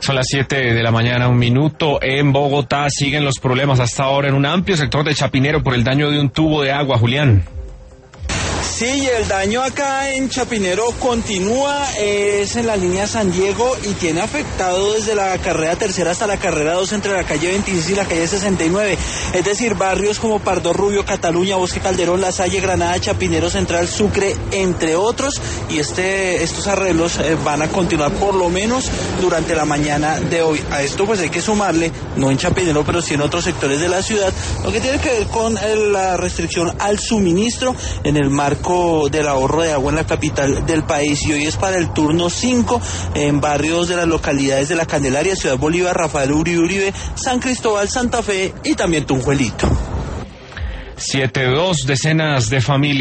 Son las 7 de la mañana, 1 minuto. En Bogotá siguen los problemas hasta ahora en un amplio sector de Chapinero por el daño de un tubo de agua, Julián. Sí, el daño acá en Chapinero continúa, es en la línea San Diego y tiene afectado desde la carrera tercera hasta la carrera 2 entre la calle 26 y la calle 69, es decir, barrios como Pardo Rubio, Cataluña, Bosque Calderón, La Salle, Granada, Chapinero, Central, Sucre, entre otros, y estos arreglos van a continuar por lo menos durante la mañana de hoy. A esto pues hay que sumarle, no en Chapinero, pero sí en otros sectores de la ciudad, lo que tiene que ver con la restricción al suministro en el marco del ahorro de agua en la capital del país, y hoy es para el turno 5 en barrios de las localidades de La Candelaria, Ciudad Bolívar, Rafael Uribe, San Cristóbal, Santa Fe y también Tunjuelito. 7, 2 decenas de familias